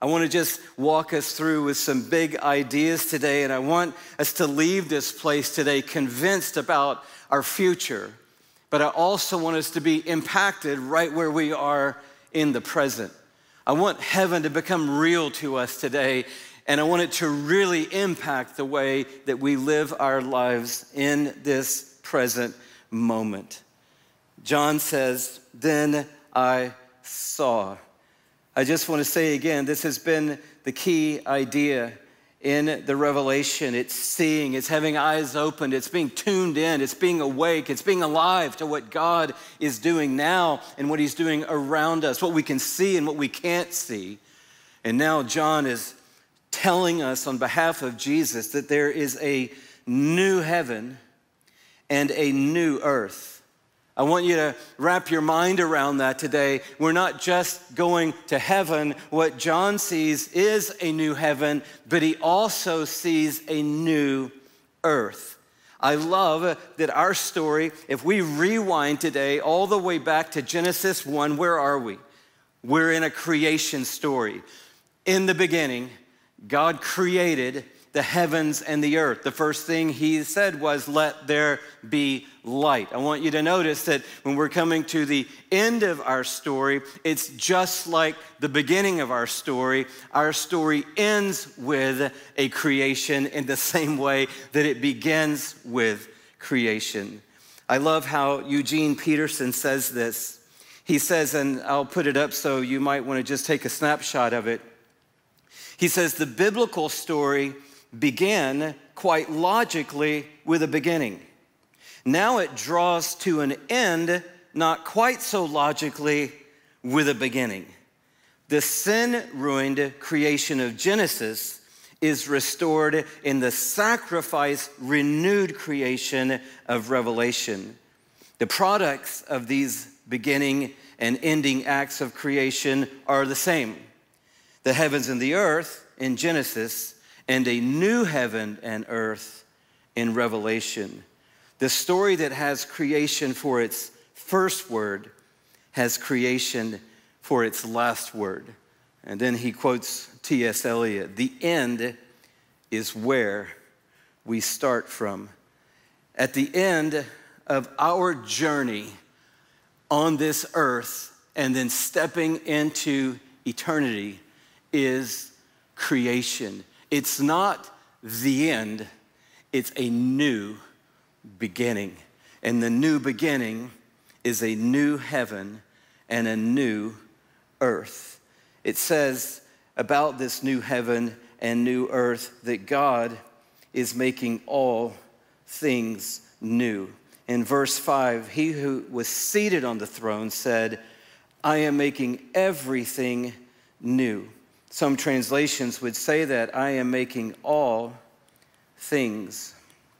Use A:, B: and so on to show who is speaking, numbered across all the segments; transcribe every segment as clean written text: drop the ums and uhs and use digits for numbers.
A: I want to just walk us through with some big ideas today, and I want us to leave this place today convinced about our future. But I also want us to be impacted right where we are in the present. I want heaven to become real to us today, and I want it to really impact the way that we live our lives in this present moment. John says, "Then I saw." I just want to say again, this has been the key idea in the Revelation. It's seeing, it's having eyes opened, it's being tuned in, it's being awake, it's being alive to what God is doing now and what he's doing around us, what we can see and what we can't see. And now John is telling us on behalf of Jesus that there is a new heaven and a new earth. I want you to wrap your mind around that today. We're not just going to heaven. What John sees is a new heaven, but he also sees a new earth. I love that our story, if we rewind today all the way back to Genesis 1, where are we? We're in a creation story. In the beginning, God created the heavens and the earth. The first thing he said was, "Let there be light." I want you to notice that when we're coming to the end of our story, it's just like the beginning of our story. Our story ends with a creation in the same way that it begins with creation. I love how Eugene Peterson says this. He says, and I'll put it up so you might want to just take a snapshot of it. He says, the biblical story began quite logically with a beginning. Now it draws to an end, not quite so logically, with a beginning. The sin-ruined creation of Genesis is restored in the sacrifice-renewed creation of Revelation. The products of these beginning and ending acts of creation are the same. The heavens and the earth in Genesis, and a new heaven and earth in Revelation. The story that has creation for its first word has creation for its last word. And then he quotes T.S. Eliot, "The end is where we start from." At the end of our journey on this earth and then stepping into eternity is creation. It's not the end, it's a new beginning. And the new beginning is a new heaven and a new earth. It says about this new heaven and new earth that God is making all things new. In verse 5, he who was seated on the throne said, "I am making everything new." Some translations would say that I am making all things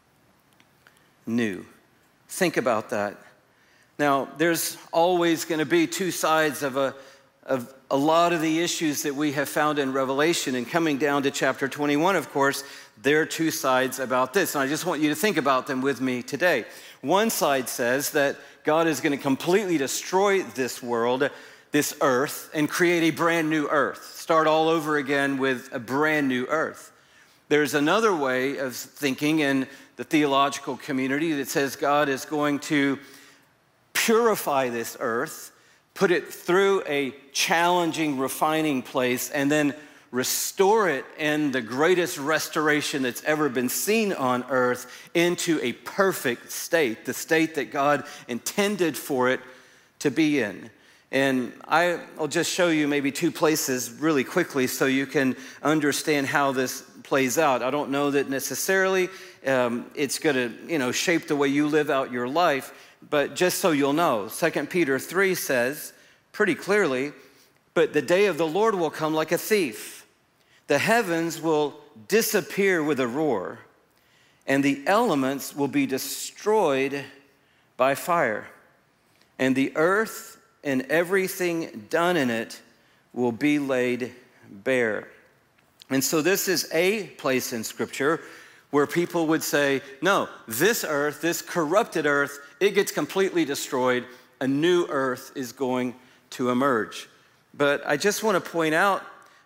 A: new. Think about that. Now, there's always going to be two sides of a lot of the issues that we have found in Revelation. And coming down to chapter 21, of course, there are two sides about this. And I just want you to think about them with me today. One side says that God is going to completely destroy this world, this earth, and create a brand new earth. Start all over again with a brand new earth. There's another way of thinking in the theological community that says God is going to purify this earth, put it through a challenging, refining place, and then restore it in the greatest restoration that's ever been seen on earth into a perfect state, the state that God intended for it to be in. And I'll just show you maybe two places really quickly so you can understand how this plays out. I don't know that necessarily it's going to, shape the way you live out your life, but just so you'll know, 2 Peter 3 says pretty clearly, "But the day of the Lord will come like a thief. The heavens will disappear with a roar, and the elements will be destroyed by fire, and the earth and everything done in it will be laid bare." And so this is a place in Scripture where people would say, no, this earth, this corrupted earth, it gets completely destroyed. A new earth is going to emerge. But I just want to point out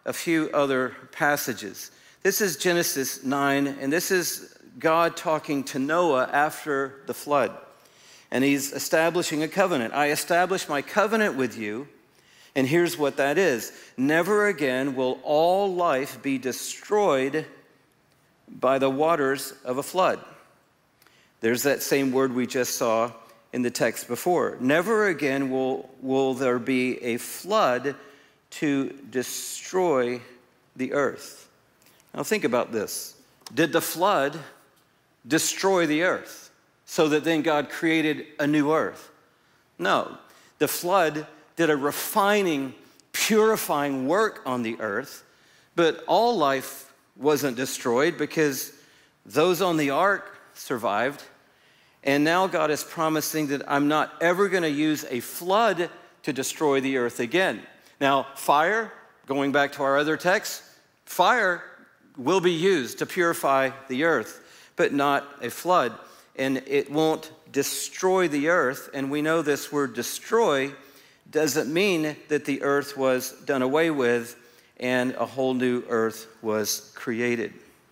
A: a few other passages. This is Genesis 9, and this is God talking to Noah after the flood. And he's establishing a covenant. I establish my covenant with you, and here's what that is. Never again will all life be destroyed by the waters of a flood. There's that same word we just saw in the text before. Never again will there be a flood to destroy the earth. Now think about this. Did the flood destroy the earth so that then God created a new earth? No. The flood did a refining, purifying work on the earth, but all life wasn't destroyed because those on the ark survived. And now God is promising that I'm not ever going to use a flood to destroy the earth again. Now, fire, going back to our other text, fire will be used to purify the earth, but not a flood. And it won't destroy the earth. And we know this word destroy doesn't mean that the earth was done away with and a whole new earth was created.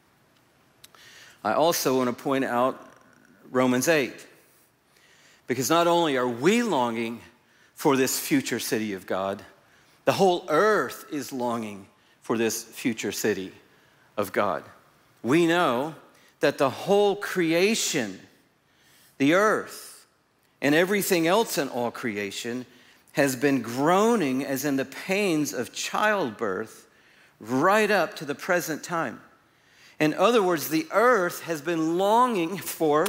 A: I also want to point out Romans 8, because not only are we longing for this future city of God, the whole earth is longing for this future city of God. We know that the whole creation, the earth, and everything else in all creation has been groaning as in the pains of childbirth right up to the present time. In other words, the earth has been longing for,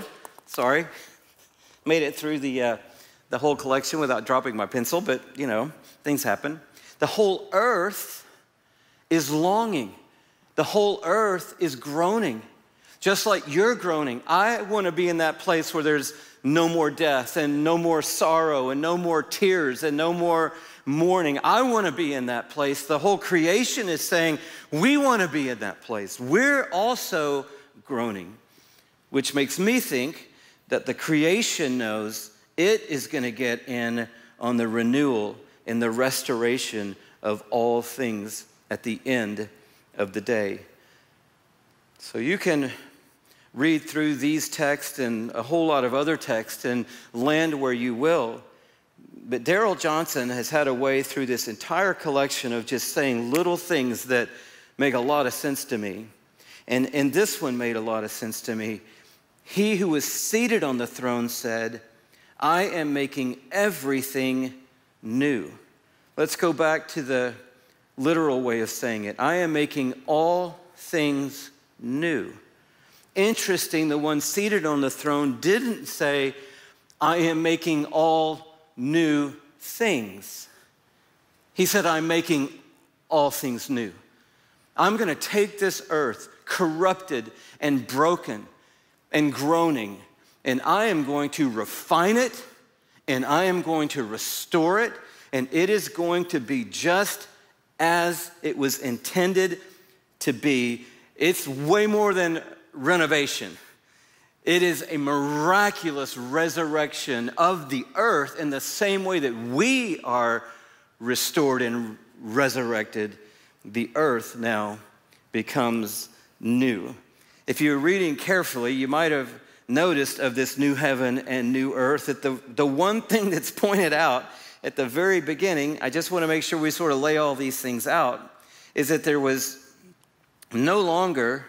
A: made it through the whole collection without dropping my pencil, but things happen. The whole earth is longing. The whole earth is groaning. Just like you're groaning. I want to be in that place where there's no more death and no more sorrow and no more tears and no more mourning. I want to be in that place. The whole creation is saying, we want to be in that place. We're also groaning, which makes me think that the creation knows it is going to get in on the renewal and the restoration of all things at the end of the day. So you can read through these texts and a whole lot of other texts and land where you will. But Darrell Johnson has had a way through this entire collection of just saying little things that make a lot of sense to me. And this one made a lot of sense to me. He who was seated on the throne said, I am making everything new. Let's go back to the literal way of saying it. I am making all things new. Interesting, the one seated on the throne didn't say, I am making all new things. He said, I'm making all things new. I'm going to take this earth, corrupted and broken and groaning, and I am going to refine it, and I am going to restore it, and it is going to be just as it was intended to be. It's way more than renovation. It is a miraculous resurrection of the earth in the same way that we are restored and resurrected. The earth now becomes new. If you're reading carefully, you might have noticed of this new heaven and new earth that the one thing that's pointed out at the very beginning, I just want to make sure we sort of lay all these things out, is that there was no longer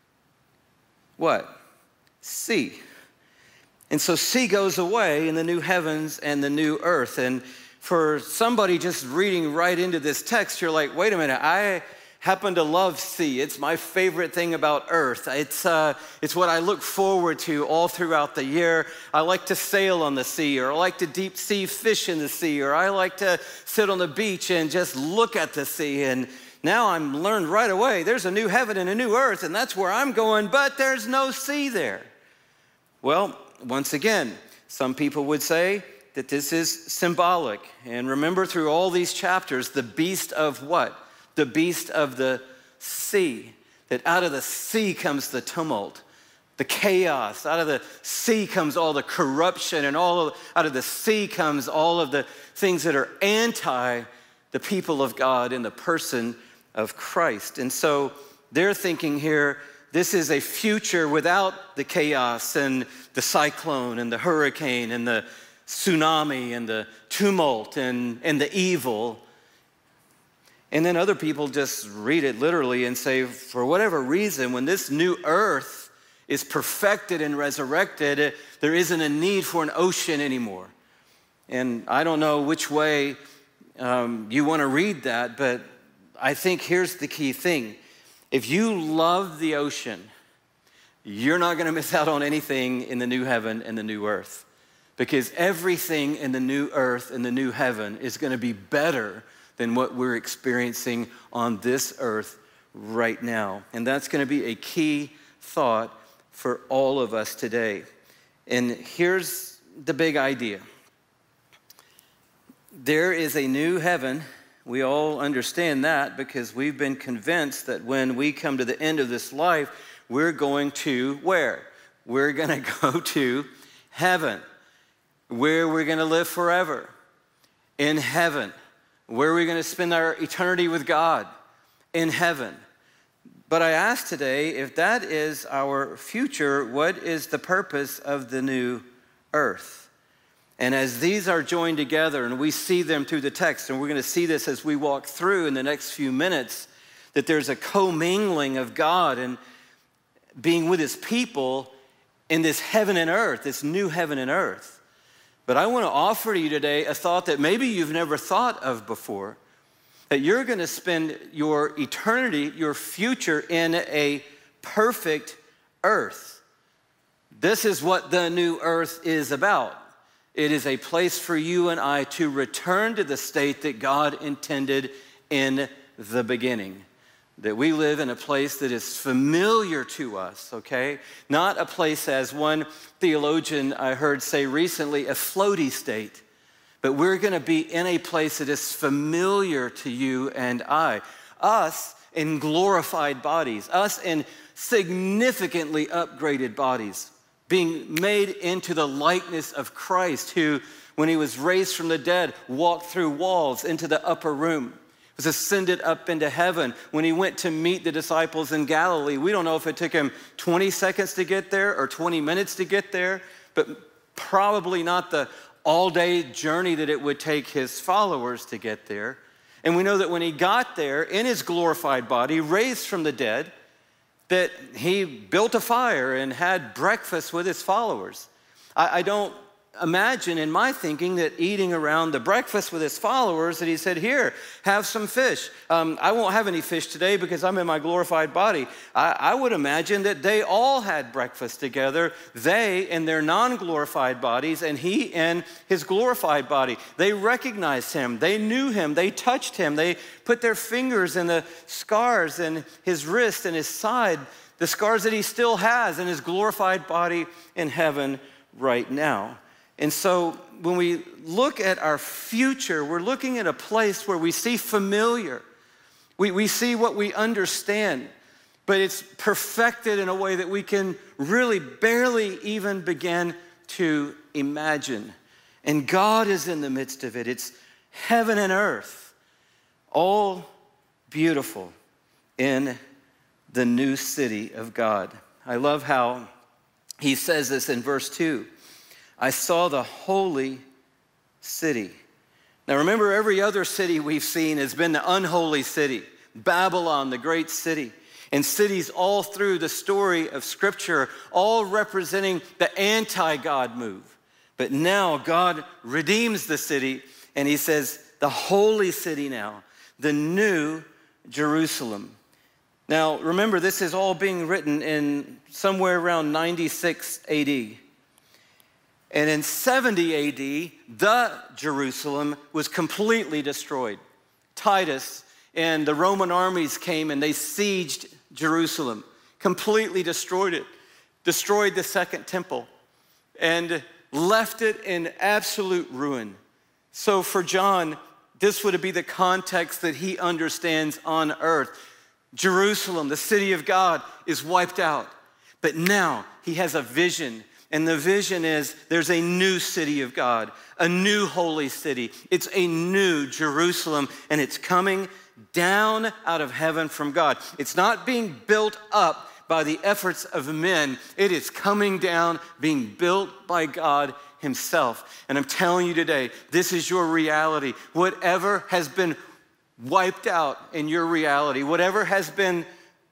A: what? Sea. And so sea goes away in the new heavens and the new earth. And for somebody just reading right into this text, you're like, wait a minute, I happen to love sea. It's my favorite thing about earth. It's what I look forward to all throughout the year. I like to sail on the sea, or I like to deep sea fish in the sea, or I like to sit on the beach and just look at the sea. And now I'm learned right away, there's a new heaven and a new earth, and that's where I'm going, but there's no sea there. Well, once again, some people would say that this is symbolic. And remember, through all these chapters, the beast of what? The beast of the sea. That out of the sea comes the tumult, the chaos. Out of the sea comes all the corruption, and out of the sea comes all of the things that are anti the people of God in the person of Christ. And so they're thinking here, this is a future without the chaos and the cyclone and the hurricane and the tsunami and the tumult and the evil. And then other people just read it literally and say, for whatever reason, when this new earth is perfected and resurrected, there isn't a need for an ocean anymore. And I don't know which way you want to read that, but I think here's the key thing. If you love the ocean, you're not going to miss out on anything in the new heaven and the new earth, because everything in the new earth and the new heaven is going to be better than what we're experiencing on this earth right now. And that's going to be a key thought for all of us today. And here's the big idea. There is a new heaven. We all understand that because we've been convinced that when we come to the end of this life, we're going to where? We're going to go to heaven, where we're going to live forever. In heaven, where we're going to spend our eternity with God. In heaven. But I ask today, if that is our future, what is the purpose of the new earth? And as these are joined together and we see them through the text, and we're going to see this as we walk through in the next few minutes, that there's a commingling of God and being with his people in this heaven and earth, this new heaven and earth. But I want to offer to you today a thought that maybe you've never thought of before, that you're going to spend your eternity, your future in a perfect earth. This is what the new earth is about. It is a place for you and I to return to the state that God intended in the beginning. That we live in a place that is familiar to us, okay? Not a place, as one theologian I heard say recently, a floaty state. But we're going to be in a place that is familiar to you and I. Us in glorified bodies. Us in significantly upgraded bodies. Being made into the likeness of Christ, who, when he was raised from the dead, walked through walls into the upper room, was ascended up into heaven. When he went to meet the disciples in Galilee, we don't know if it took him 20 seconds to get there or 20 minutes to get there, but probably not the all-day journey that it would take his followers to get there. And we know that when he got there in his glorified body, raised from the dead, that he built a fire and had breakfast with his followers. I don't imagine in my thinking that eating around the breakfast with his followers that he said, here, have some fish. I won't have any fish today because I'm in my glorified body. I would imagine that they all had breakfast together, they in their non-glorified bodies and he in his glorified body. They recognized him, they knew him, they touched him, they put their fingers in the scars in his wrist and his side, the scars that he still has in his glorified body in heaven right now. And so when we look at our future, we're looking at a place where we see familiar. We see what we understand, but it's perfected in a way that we can really barely even begin to imagine. And God is in the midst of it. It's heaven and earth, all beautiful in the new city of God. I love how he says this in verse 2. I saw the holy city. Now remember, every other city we've seen has been the unholy city, Babylon, the great city. And cities all through the story of Scripture, all representing the anti-God move. But now God redeems the city, and he says, the holy city now, the new Jerusalem. Now remember, this is all being written in somewhere around 96 AD. And in 70 AD, the Jerusalem was completely destroyed. Titus and the Roman armies came and they sieged Jerusalem, completely destroyed it, destroyed the second temple, and left it in absolute ruin. So for John, this would be the context that he understands on earth. Jerusalem, the city of God, is wiped out. But now he has a vision. And the vision is there's a new city of God, a new holy city. It's a new Jerusalem, and it's coming down out of heaven from God. It's not being built up by the efforts of men. It is coming down, being built by God himself. And I'm telling you today, this is your reality. Whatever has been wiped out in your reality, whatever has been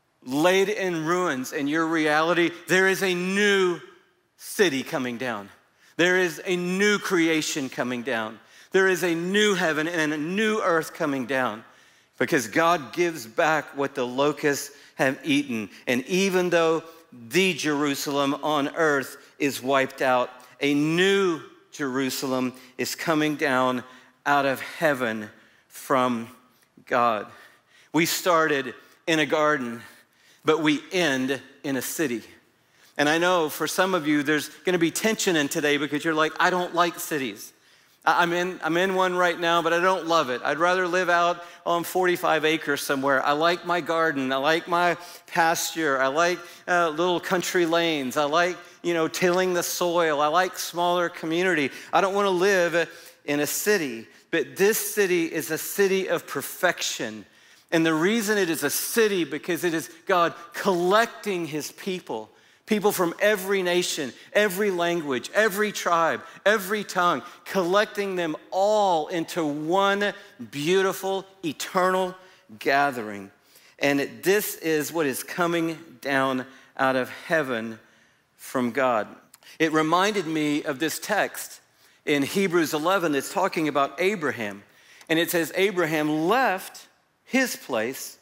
A: laid in ruins in your reality, there is a new city coming down. There is a new creation coming down. There is a new heaven and a new earth coming down, because God gives back what the locusts have eaten. And even though the Jerusalem on earth is wiped out, a new Jerusalem is coming down out of heaven from God. We started in a garden, but we end in a city. And I know for some of you, there's going to be tension in today because you're like, I don't like cities. I'm in one right now, but I don't love it. I'd rather live out on 45 acres somewhere. I like my garden. I like my pasture. I like little country lanes. I like, tilling the soil. I like smaller community. I don't want to live in a city. But this city is a city of perfection. And the reason it is a city, because it is God collecting his people. People from every nation, every language, every tribe, every tongue, collecting them all into one beautiful, eternal gathering. And this is what is coming down out of heaven from God. It reminded me of this text in Hebrews 11 that's talking about Abraham. And it says Abraham left his place.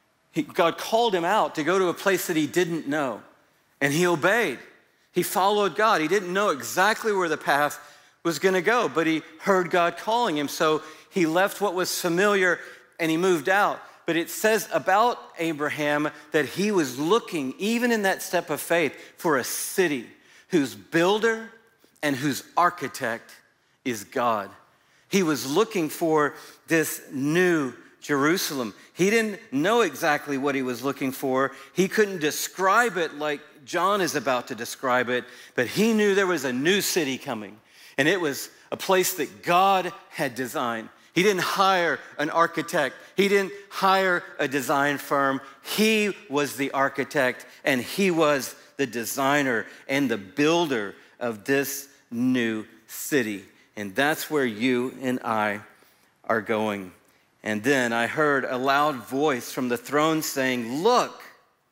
A: God called him out to go to a place that he didn't know. And he obeyed. He followed God. He didn't know exactly where the path was going to go, but he heard God calling him. So he left what was familiar and he moved out. But it says about Abraham that he was looking, even in that step of faith, for a city whose builder and whose architect is God. He was looking for this new Jerusalem. He didn't know exactly what he was looking for. He couldn't describe it like John is about to describe it, but he knew there was a new city coming, and it was a place that God had designed. He didn't hire an architect. He didn't hire a design firm. He was the architect, and he was the designer and the builder of this new city. And that's where you and I are going. And then I heard a loud voice from the throne saying, "Look,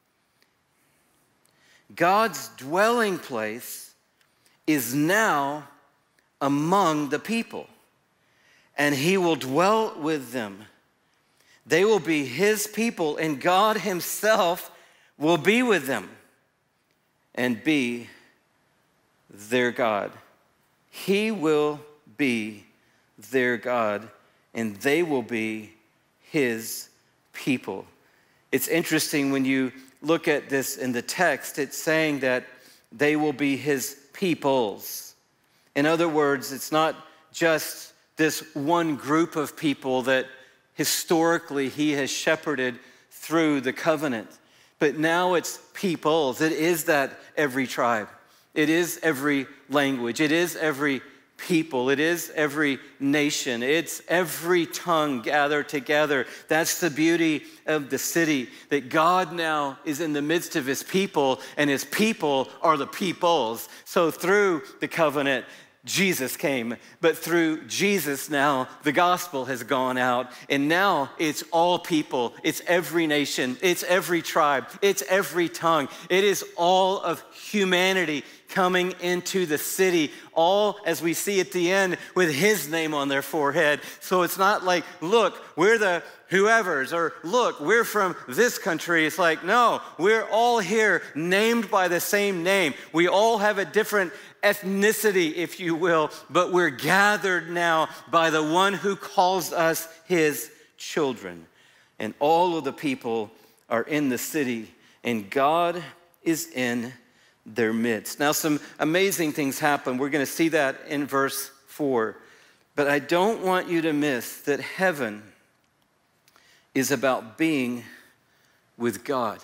A: God's dwelling place is now among the people, and he will dwell with them. They will be his people, and God himself will be with them and be their God. He will be their God, and they will be his people." It's interesting when you look at this in the text, it's saying that they will be his peoples. In other words, it's not just this one group of people that historically he has shepherded through the covenant, but now it's peoples. It is that every tribe. It is every language. It is every people. It is every nation. It's every tongue gathered together. That's the beauty of the city, that God now is in the midst of his people, and his people are the peoples. So through the covenant, Jesus came, but through Jesus now, the gospel has gone out, and now it's all people, it's every nation, it's every tribe, it's every tongue. It is all of humanity coming into the city, all as we see at the end with his name on their forehead. So it's not like, look, we're the whoever's, or look, we're from this country. It's like, no, we're all here named by the same name. We all have a different ethnicity, if you will, but we're gathered now by the one who calls us his children. And all of the people are in the city, and God is in their midst. Now, some amazing things happen. We're going to see that in verse 4. But I don't want you to miss that heaven is about being with God.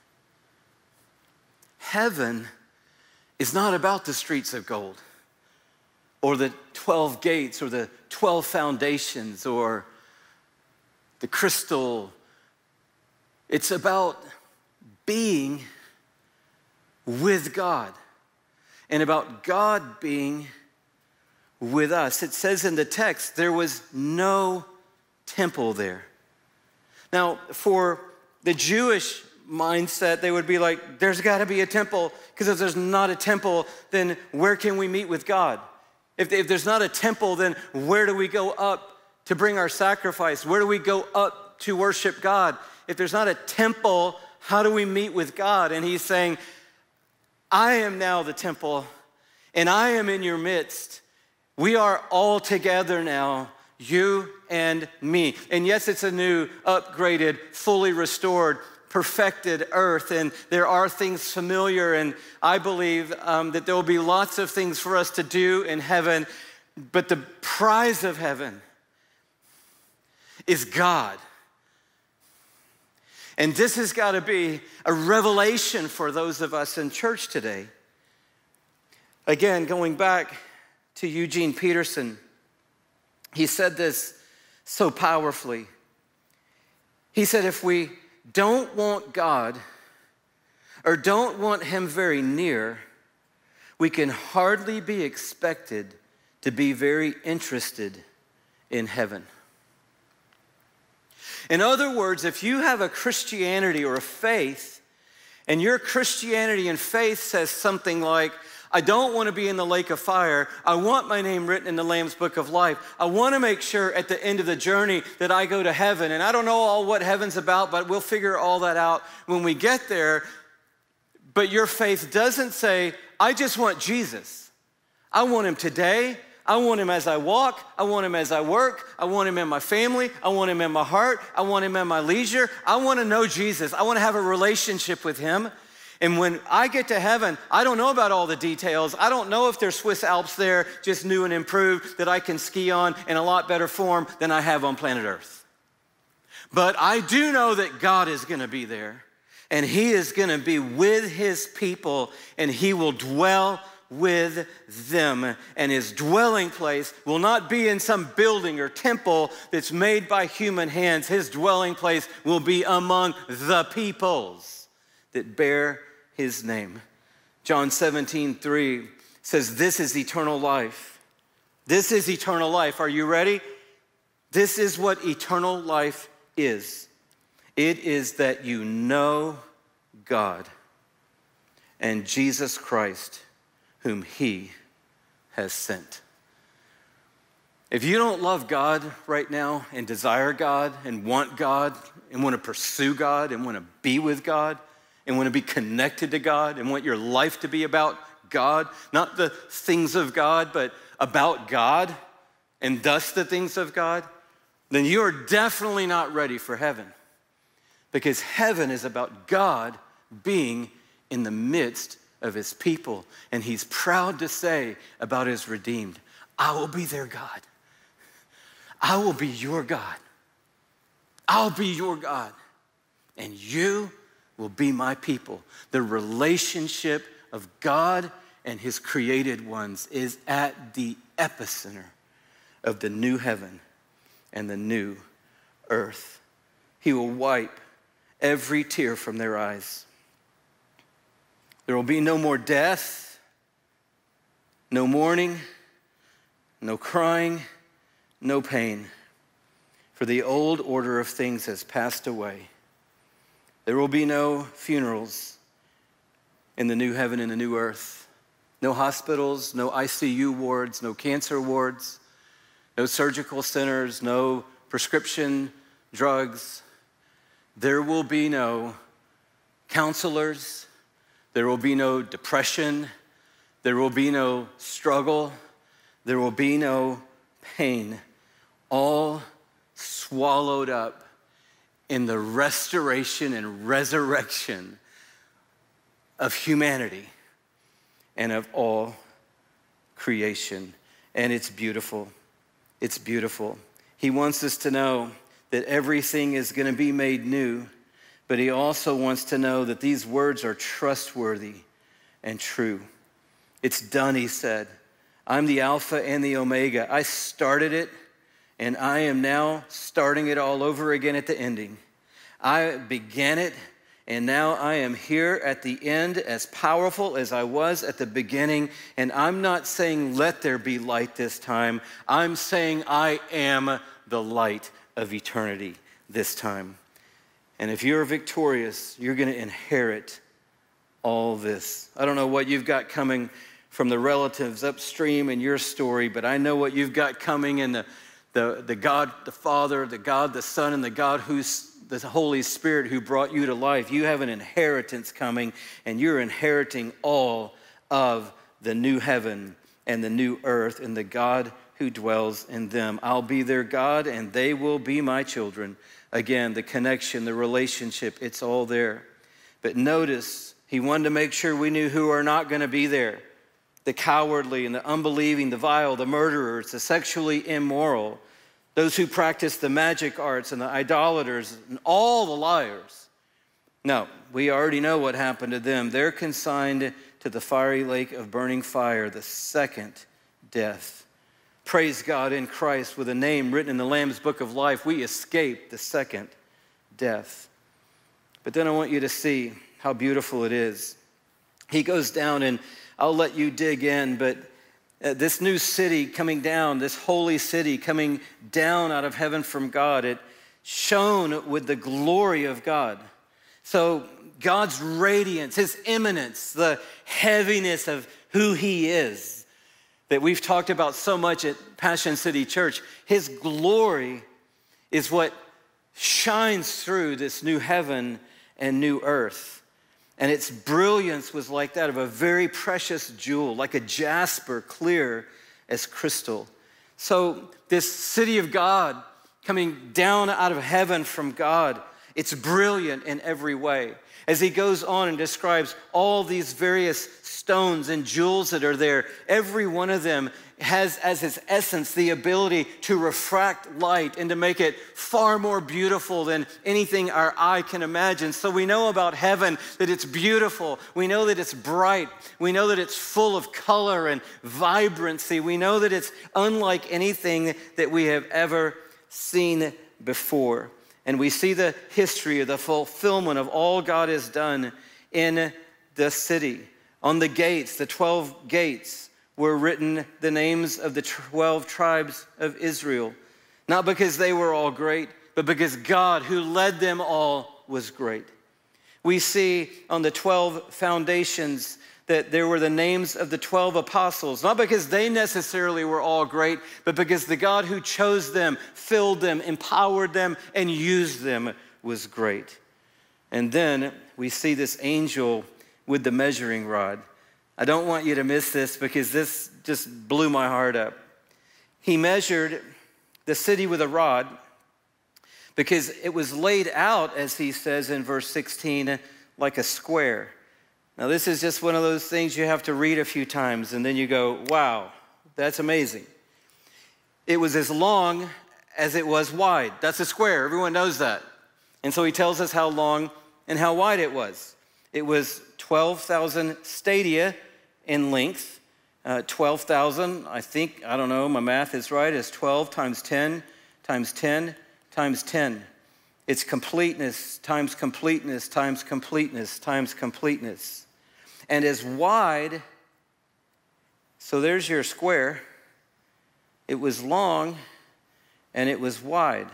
A: Heaven is not about the streets of gold or the 12 gates or the 12 foundations or the crystal. It's about being with God and about God being with us. It says in the text, there was no temple there. Now, for the Jewish mindset, they would be like, there's got to be a temple, because if there's not a temple, then where can we meet with God? If there's not a temple, then where do we go up to bring our sacrifice? Where do we go up to worship God? If there's not a temple, how do we meet with God? And he's saying, I am now the temple, and I am in your midst. We are all together now, you and me. And yes, it's a new, upgraded, fully restored, perfected earth, and there are things familiar, and I believe that there will be lots of things for us to do in heaven, but the prize of heaven is God. And this has got to be a revelation for those of us in church today. Again, going back to Eugene Peterson, he said this so powerfully. He said, if we don't want God or don't want him very near, we can hardly be expected to be very interested in heaven. In other words, if you have a Christianity or a faith, and your Christianity and faith says something like, I don't want to be in the lake of fire. I want my name written in the Lamb's Book of Life. I want to make sure at the end of the journey that I go to heaven. And I don't know all what heaven's about, but we'll figure all that out when we get there. But your faith doesn't say, I just want Jesus. I want him today. I want him as I walk. I want him as I work. I want him in my family. I want him in my heart. I want him in my leisure. I want to know Jesus. I want to have a relationship with him. And when I get to heaven, I don't know about all the details. I don't know if there's Swiss Alps there, just new and improved, that I can ski on in a lot better form than I have on planet Earth. But I do know that God is going to be there, and he is going to be with his people, and he will dwell with them, and his dwelling place will not be in some building or temple that's made by human hands. His dwelling place will be among the peoples that bear his name. John 17:3 says, this is eternal life. This is eternal life. Are you ready? This is what eternal life is. It is that you know God and Jesus Christ, whom he has sent. If you don't love God right now and desire God and want to pursue God and want to be with God and want to be connected to God and want your life to be about God, not the things of God, but about God and thus the things of God, then you are definitely not ready for heaven, because heaven is about God being in the midst of his people. And he's proud to say about his redeemed, I will be their God. I will be your God. I'll be your God. And you will be my people. The relationship of God and his created ones is at the epicenter of the new heaven and the new earth. He will wipe every tear from their eyes. There will be no more death, no mourning, no crying, no pain, for the old order of things has passed away. There will be no funerals in the new heaven and the new earth. No hospitals, no ICU wards, no cancer wards, no surgical centers, no prescription drugs. There will be no counselors. There will be no depression. There will be no struggle. There will be no pain. All swallowed up in the restoration and resurrection of humanity and of all creation. And it's beautiful. It's beautiful. He wants us to know that everything is going to be made new, but he also wants to know that these words are trustworthy and true. It's done, he said. I'm the Alpha and the Omega. I started it, and I am now starting it all over again at the ending. I began it, and now I am here at the end, as powerful as I was at the beginning. And I'm not saying, let there be light this time. I'm saying I am the light of eternity this time. And if you're victorious, you're going to inherit all this. I don't know what you've got coming from the relatives upstream in your story, but I know what you've got coming in the God the Father, the God the Son, and the God who's the Holy Spirit who brought you to life. You have an inheritance coming, and you're inheriting all of the new heaven and the new earth and the God who dwells in them. I'll be their God, and they will be my children. Again, the connection, the relationship, it's all there. But notice, he wanted to make sure we knew who are not going to be there. The cowardly and the unbelieving, the vile, the murderers, the sexually immoral, those who practice the magic arts and the idolaters and all the liars. No, we already know what happened to them. They're consigned to the fiery lake of burning fire, the second death. Praise God, in Christ, with a name written in the Lamb's book of life, we escape the second death. But then I want you to see how beautiful it is. He goes down, and I'll let you dig in, but this new city coming down, this holy city coming down out of heaven from God, it shone with the glory of God. So God's radiance, his immanence, the heaviness of who he is, that we've talked about so much at Passion City Church, his glory is what shines through this new heaven and new earth. And its brilliance was like that of a very precious jewel, like a jasper, clear as crystal. So this city of God coming down out of heaven from God, it's brilliant in every way. As he goes on and describes all these various stones and jewels that are there, every one of them has as its essence the ability to refract light and to make it far more beautiful than anything our eye can imagine. So we know about heaven that it's beautiful. We know that it's bright. We know that it's full of color and vibrancy. We know that it's unlike anything that we have ever seen before. And we see the history of the fulfillment of all God has done in the city. On the gates, the 12 gates, were written the names of the 12 tribes of Israel. Not because they were all great, but because God, who led them all, was great. We see on the 12 foundations that there were the names of the 12 apostles, not because they necessarily were all great, but because the God who chose them, filled them, empowered them, and used them was great. And then we see this angel with the measuring rod. I don't want you to miss this because this just blew my heart up. He measured the city with a rod because it was laid out, as he says in verse 16, like a square. Now, this is just one of those things you have to read a few times, and then you go, wow, that's amazing. It was as long as it was wide. That's a square. Everyone knows that. And so he tells us how long and how wide it was. It was 12,000 stadia in length. 12,000, I don't know, my math is right, is 12 times 10 times 10 times 10. It's completeness times completeness times completeness times completeness. And as wide, so there's your square. It was long and it was wide.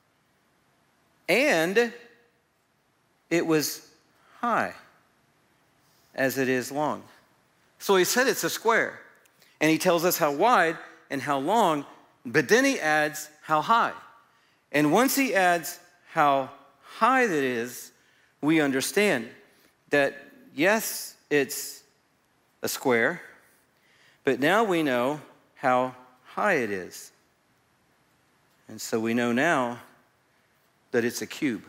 A: And it was high as it is long. So he said it's a square. And he tells us how wide and how long, but then he adds how high. And once he adds how high that is, we understand that, yes, it's a square, but now we know how high it is. And so we know now that it's a cube.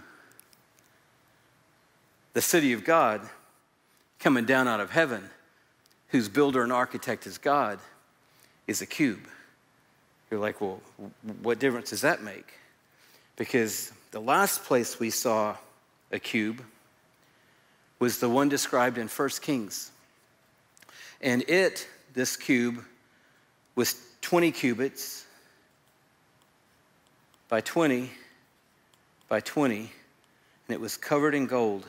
A: The city of God coming down out of heaven, whose builder and architect is God, is a cube. You're like, well, what difference does that make? Because the last place we saw a cube was the one described in 1 Kings. And this cube, was 20 cubits by 20 by 20, and it was covered in gold.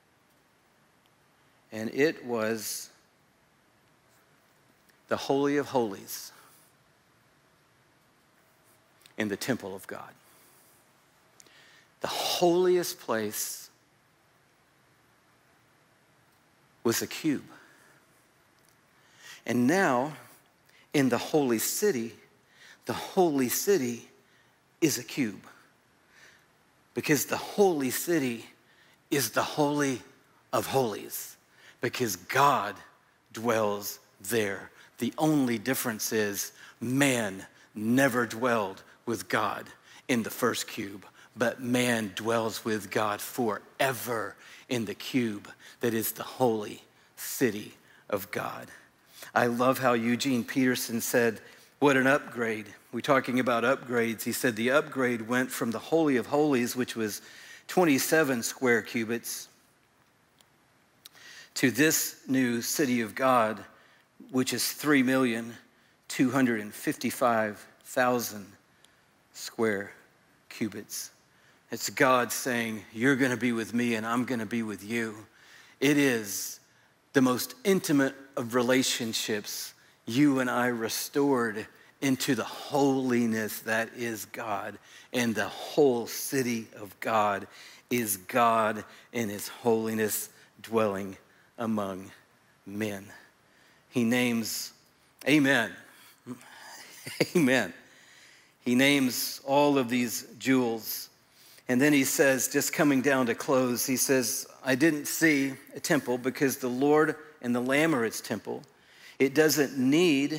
A: And it was the Holy of Holies in the temple of God. The holiest place was a cube. And now, in the holy city is a cube. Because the holy city is the Holy of Holies. Because God dwells there. The only difference is man never dwelled with God in the first cube, but man dwells with God forever in the cube that is the holy city of God. I love how Eugene Peterson said, what an upgrade. We're talking about upgrades. He said the upgrade went from the Holy of Holies, which was 27 square cubits, to this new city of God, which is 3,255,000 square cubits. It's God saying, you're going to be with me and I'm going to be with you. It is the most intimate of relationships, you and I restored into the holiness that is God. And the whole city of God is God in his holiness dwelling among men. He names, amen, amen. He names all of these jewels. And then he says, just coming down to close, he says, I didn't see a temple because the Lord and the Lamb are its temple. It doesn't need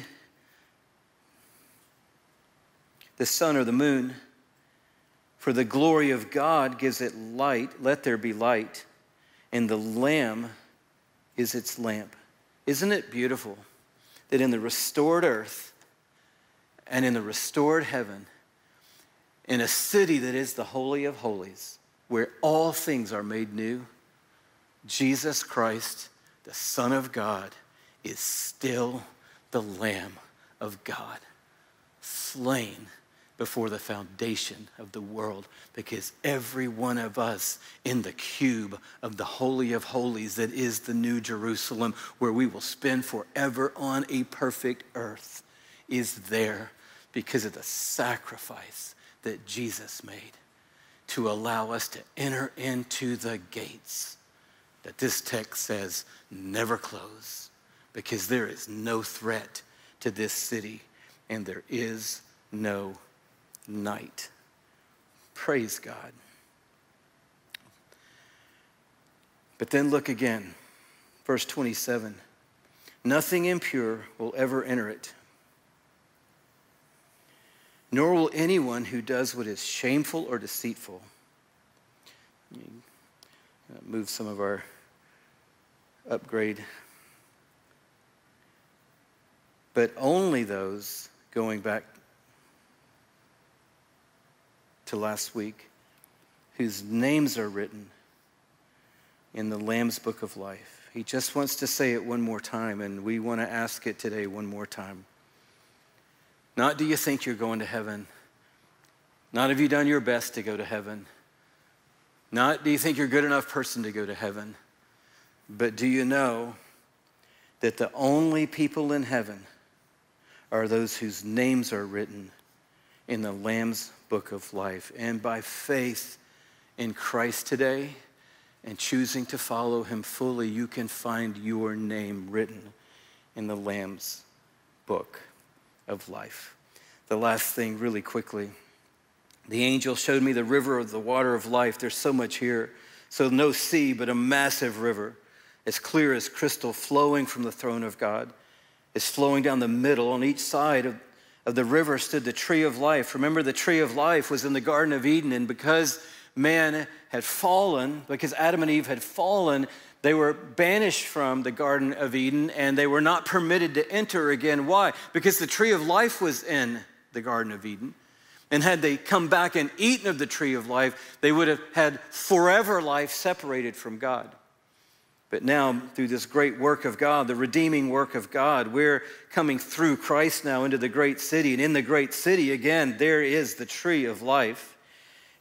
A: the sun or the moon, for the glory of God gives it light. Let there be light. And the Lamb is its lamp. Isn't it beautiful that in the restored earth and in the restored heaven, in a city that is the Holy of Holies, where all things are made new, Jesus Christ, the Son of God, is still the Lamb of God, slain before the foundation of the world, because every one of us in the cube of the Holy of Holies that is the New Jerusalem, where we will spend forever on a perfect earth, is there because of the sacrifice that Jesus made to allow us to enter into the gates that this text says never close, because there is no threat to this city and there is no night. Praise God. But then look again, verse 27. Nothing impure will ever enter it, nor will anyone who does what is shameful or deceitful. Move some of our upgrade. But only those, going back to last week, whose names are written in the Lamb's Book of Life. He just wants to say it one more time, and we want to ask it today one more time. Not do you think you're going to heaven? Not have you done your best to go to heaven? Not do you think you're a good enough person to go to heaven? But do you know that the only people in heaven are those whose names are written in the Lamb's Book of Life? And by faith in Christ today and choosing to follow him fully, you can find your name written in the Lamb's Book of Life. The last thing really quickly, the angel showed me the river of the water of life. There's so much here. So no sea, but a massive river, as clear as crystal, flowing from the throne of God. It's flowing down the middle. On each side of the river stood the tree of life. Remember, the tree of life was in the Garden of Eden, and because man had fallen, because Adam and Eve had fallen, they were banished from the Garden of Eden, and they were not permitted to enter again. Why? Because the tree of life was in the Garden of Eden. And had they come back and eaten of the tree of life, they would have had forever life separated from God. But now, through this great work of God, the redeeming work of God, we're coming through Christ now into the great city. And in the great city, again, there is the tree of life.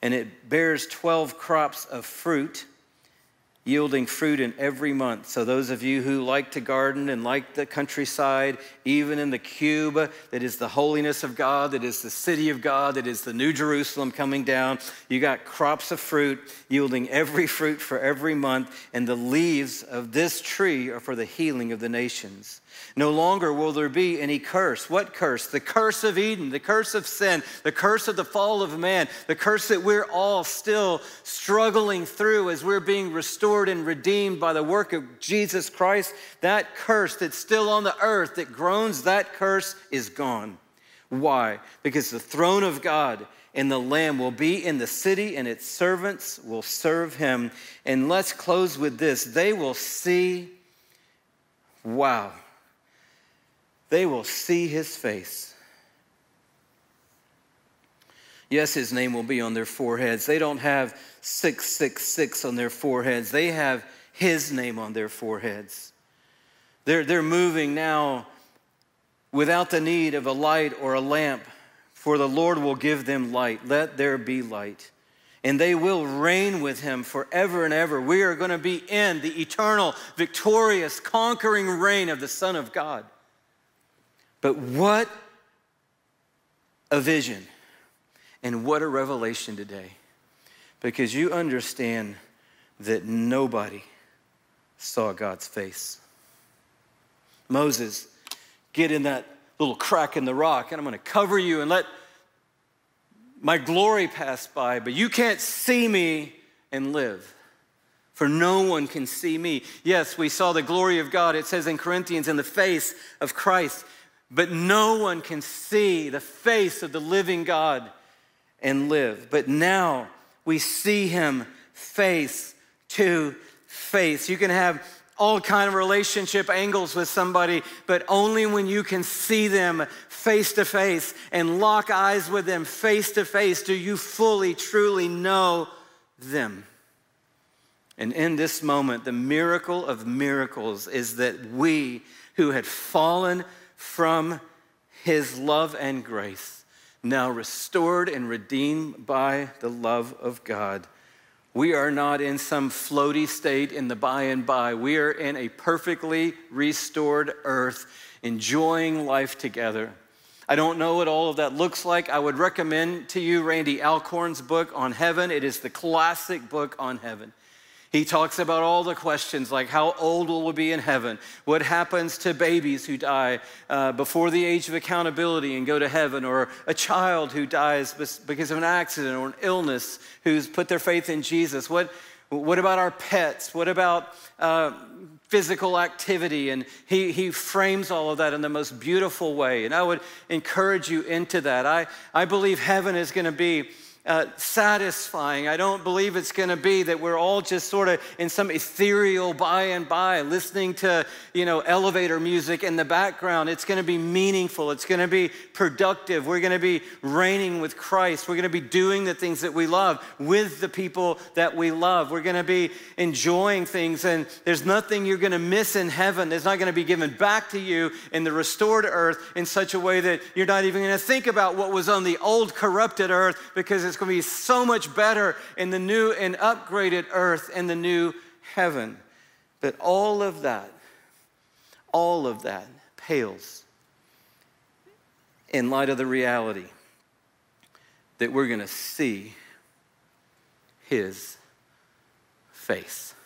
A: and it bears 12 crops of fruit, yielding fruit in every month. So those of you who like to garden and like the countryside, even in the cube that is the holiness of God, that is the city of God, that is the New Jerusalem coming down, you got crops of fruit yielding every fruit for every month, and the leaves of this tree are for the healing of the nations. No longer will there be any curse. What curse? The curse of Eden, the curse of sin, the curse of the fall of man, the curse that we're all still struggling through as we're being restored and redeemed by the work of Jesus Christ. That curse that's still on the earth that groans, that curse is gone. Why? Because the throne of God and the Lamb will be in the city, and its servants will serve him. And let's close with this. They will see, wow. They will see his face. Yes, his name will be on their foreheads. They don't have 666 on their foreheads. They have his name on their foreheads. They're moving now without the need of a light or a lamp, for the Lord will give them light. Let there be light. And they will reign with him forever and ever. We are going to be in the eternal, victorious, conquering reign of the Son of God. But what a vision and what a revelation today. Because you understand that nobody saw God's face. Moses, get in that little crack in the rock, and I'm going to cover you and let my glory pass by, but you can't see me and live. For no one can see me. Yes, we saw the glory of God, it says in Corinthians, in the face of Christ. But no one can see the face of the living God and live. But now we see him face to face. You can have all kind of relationship angles with somebody, but only when you can see them face to face and lock eyes with them face to face do you fully, truly know them. And in this moment, the miracle of miracles is that we who had fallen from his love and grace, now restored and redeemed by the love of God. We are not in some floaty state in the by and by. We are in a perfectly restored earth, enjoying life together. I don't know what all of that looks like. I would recommend to you Randy Alcorn's book on heaven. It is the classic book on heaven. He talks about all the questions like how old will we be in heaven? What happens to babies who die before the age of accountability and go to heaven? Or a child who dies because of an accident or an illness who's put their faith in Jesus? What about our pets? What about physical activity? And he frames all of that in the most beautiful way. And I would encourage you into that. I believe heaven is going to be satisfying. I don't believe it's going to be that we're all just sort of in some ethereal by and by listening to, elevator music in the background. It's going to be meaningful. It's going to be productive. We're going to be reigning with Christ. We're going to be doing the things that we love with the people that we love. We're going to be enjoying things, and there's nothing you're going to miss in heaven. There's not going to be given back to you in the restored earth in such a way that you're not even going to think about what was on the old corrupted earth, because it's going to be so much better in the new and upgraded earth and the new heaven. But all of that pales in light of the reality that we're going to see his face.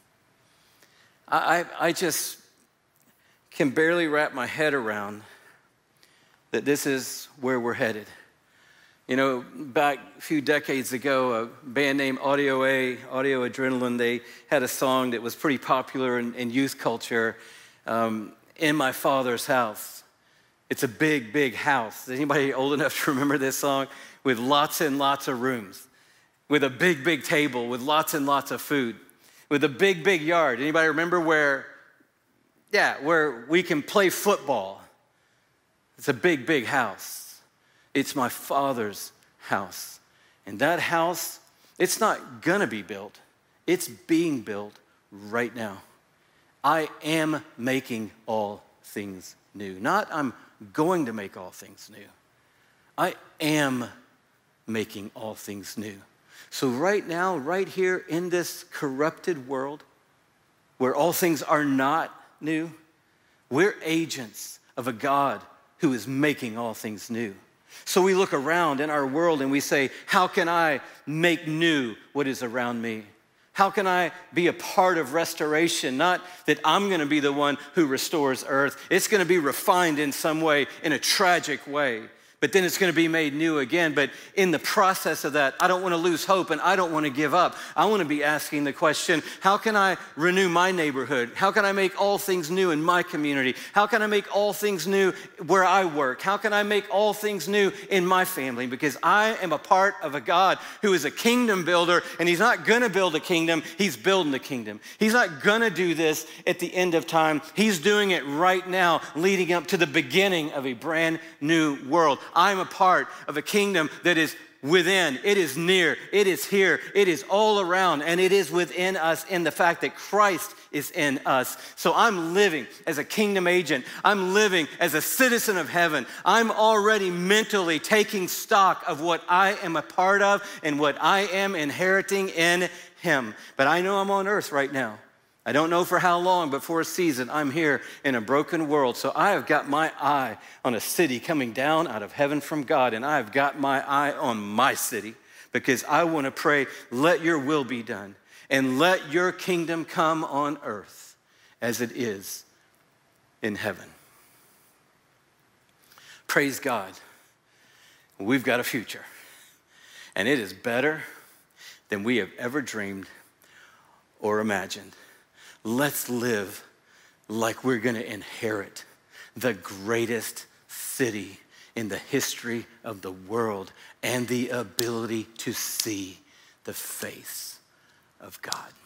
A: I just can barely wrap my head around that this is where we're headed. Back a few decades ago, a band named Audio Adrenaline, they had a song that was pretty popular in youth culture, In My Father's House. It's a big, big house. Is anybody old enough to remember this song? With lots and lots of rooms, with a big, big table, with lots and lots of food, with a big, big yard. Anybody remember where we can play football? It's a big, big house. It's my Father's house. And that house, it's not gonna be built. It's being built right now. I am making all things new. Not I'm going to make all things new. I am making all things new. So right now, right here in this corrupted world, where all things are not new, we're agents of a God who is making all things new. So we look around in our world and we say, how can I make new what is around me? How can I be a part of restoration? Not that I'm gonna be the one who restores earth. It's gonna be refined in some way, in a tragic way. But then it's gonna be made new again. But in the process of that, I don't wanna lose hope and I don't wanna give up. I wanna be asking the question, how can I renew my neighborhood? How can I make all things new in my community? How can I make all things new where I work? How can I make all things new in my family? Because I am a part of a God who is a kingdom builder, and he's not gonna build a kingdom, he's building the kingdom. He's not gonna do this at the end of time. He's doing it right now, leading up to the beginning of a brand new world. I'm a part of a kingdom that is within, it is near, it is here, it is all around, and it is within us in the fact that Christ is in us. So I'm living as a kingdom agent. I'm living as a citizen of heaven. I'm already mentally taking stock of what I am a part of and what I am inheriting in him. But I know I'm on earth right now. I don't know for how long, but for a season, I'm here in a broken world. So I have got my eye on a city coming down out of heaven from God, and I have got my eye on my city because I want to pray, let your will be done, and let your kingdom come on earth as it is in heaven. Praise God. We've got a future, and it is better than we have ever dreamed or imagined. Let's live like we're going to inherit the greatest city in the history of the world and the ability to see the face of God.